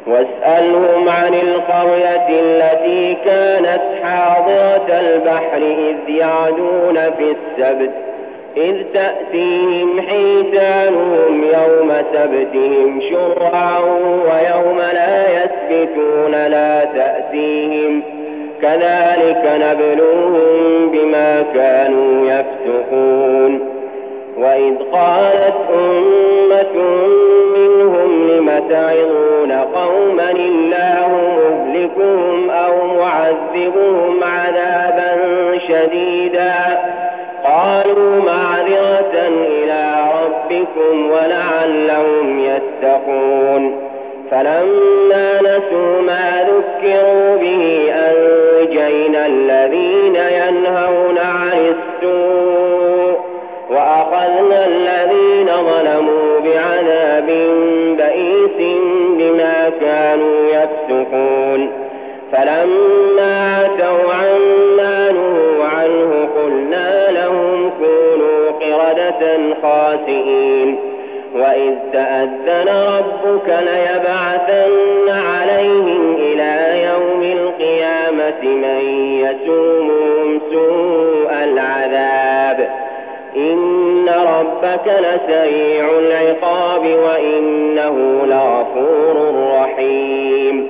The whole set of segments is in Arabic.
واسألهم عن القرية التي كانت حاضرة البحر إذ يعدون في السبت إذ تأتيهم حيتانهم يوم سبتهم شرعا ويوم لا يسبتون لا تأتيهم كذلك نبلوهم بما كانوا يفسقون. وإذ قالت أمة منهم لم تعظون قوما الله مهلكهم أو معذبهم عذابا شديدا قالوا معذرة إلى ربكم ولعلهم يتقون. فلما نسوا ما ذكروا به أنجينا الذين ينهون عن السوء وأخذنا الذين ظلموا بعذاب بئيس بما كانوا يفسقون. فلما عتوا عما نهوا عنه قلنا لهم كونوا قردة خاسئين. وإذ تأذن ربك ليبعثن عليهم إلى يوم القيامة من يسومهم سوء العذاب إن ربك لسريع العقاب وإنه لغفور رحيم.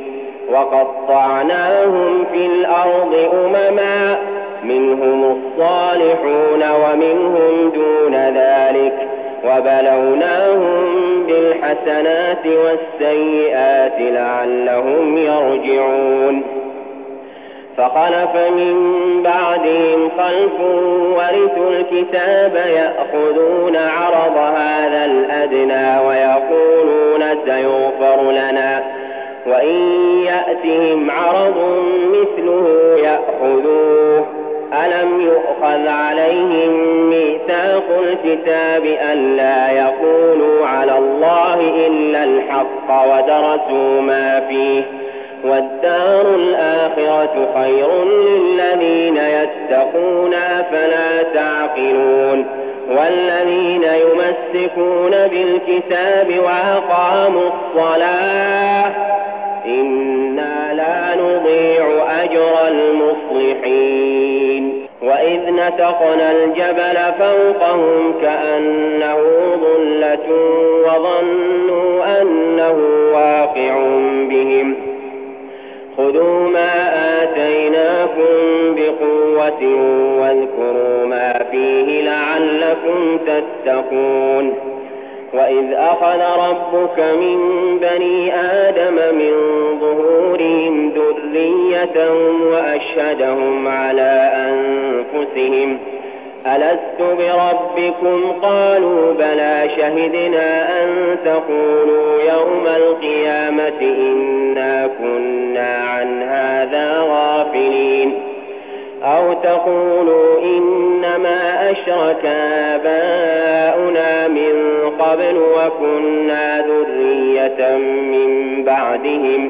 وقطعناهم في الأرض أمما منهم الصالحون ومنهم دون ذلك وبلوناهم بالحسنات والسيئات لعلهم يرجعون. فخلف من بعدهم خلف ورثوا الكتاب يأخذون عرض هذا الأدنى ويقولون سيغفر لنا وإن يأتهم عرض مثله يأخذوه. ألم يؤخذ عليهم ميثاق الكتاب ألا يقولوا على الله إلا الحق ودرسوا ما فيه والدار الآخرة خير للذين يتقون فلا تعقلون. والذين يمسكون بالكتاب وأقاموا الصلاة إنا لا نضيع أجر المصلحين. وإذ نتقنا الجبل فوقهم كأنه ظلة وظنوا أنه واقع بهم خذوا ما آتيناكم بقوة واذكروا ما فيه لعلكم تتقون. وإذ أخذ ربك من بني آدم من ظهورهم ذريتهم وأشهدهم على أنفسهم ألست بربكم قالوا بلى شهدنا أن تقولوا يوم القيامة إنا كنا عن هذا غافلين أو تقولوا إنما أشرك آباؤنا من قبل وكنا ذرية من بعدهم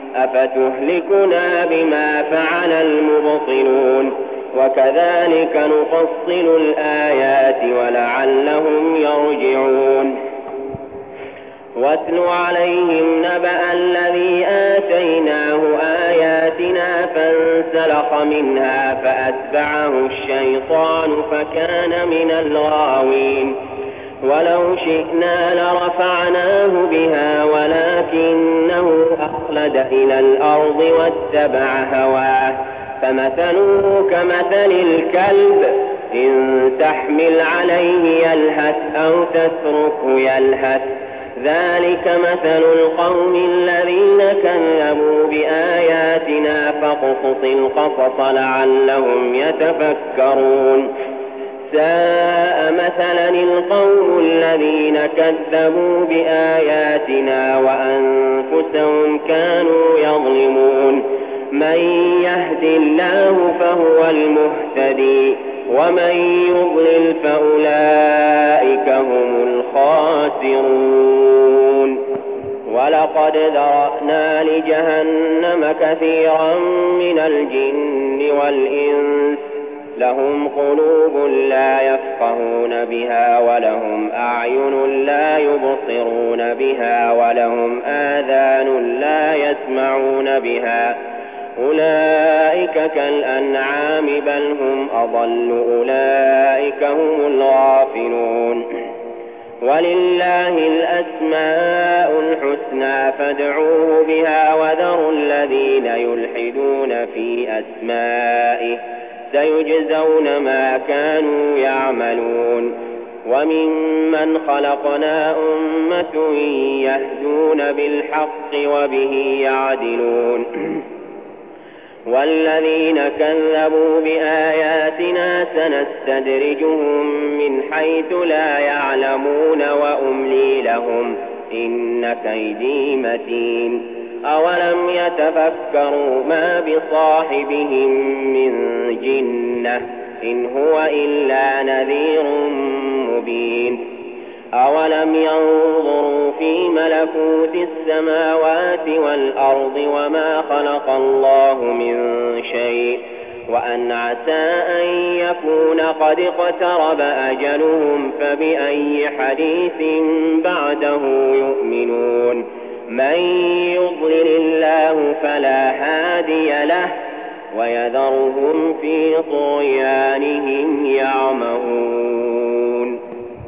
أفتهلكنا بما فعل المبطلون وكذلك نفصل الآيات ولعلهم يرجعون. واتل عليهم نبأ الذي آتيناه آياتنا فانسلخ منها فأتبعه الشيطان فكان من الغاوين. ولو شئنا لرفعناه بها ولكنه أخلد إلى الأرض واتبع هواه فمثله كمثل الكلب إن تحمل عليه يلهث أو تتركه يلهث ذلك مثل القوم الذين كذبوا بآياتنا فاقصص القصص لعلهم يتفكرون. ساء مثلا القوم الذين كذبوا بآياتنا وأنفسهم كانوا يظلمون. من يهد الله فهو المهتدي ومن يضلل فأولئك هم الخاسرون. ولقد ذرأنا لجهنم كثيرا من الجن والإنس لهم قلوب لا يفقهون بها ولهم أعين لا يبصرون بها ولهم آذان لا بها أولئك كالأنعام بل هم أضل أولئك هم الغافلون ولله الأسماء الحسنى فادعوه بها وذروا الذين يلحدون في أسمائه سيجزون ما كانوا يعملون وممن خلقنا أمة يهدون بالحق وبه يعدلون والذين كذبوا بآياتنا سنستدرجهم من حيث لا يعلمون وأملي لهم إن كيدي متين أولم يتفكروا ما بصاحبهم من جنة إن هو إلا نذير مبين أولم ينظروا في ملكوت السماوات والأرض وما خلق الله من شيء وأن عسى أن يكون قد اقترب أجلهم فبأي حديث بعده يؤمنون من يضلل الله فلا هادي له ويذرهم في طغيانهم يعمهون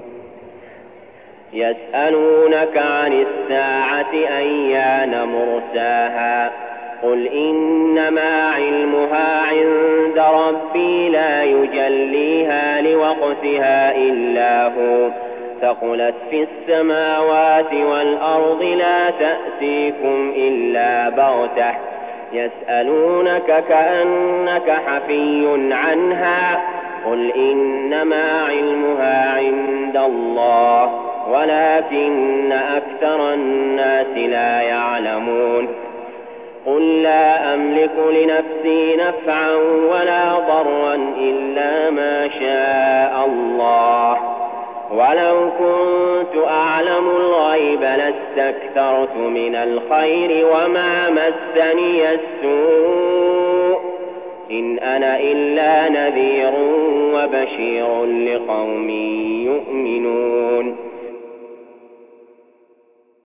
يسألونك عن الساعة أيان مرساها قل إنما علمها عند ربي لا يجليها لوقتها إلا هو ثقلت في السماوات والأرض لا تأتيكم إلا بغتة يسألونك كأنك حفي عنها قل إنما علمها عند الله ولكن أكثر الناس لا يعلمون قل لا أملك لنفسي نفعا ولا ضرا إلا ما شاء الله ولو كنت أعلم الغيب لاستكثرت من الخير وما مسني السوء إن أنا إلا نذير وبشير لقوم يؤمنون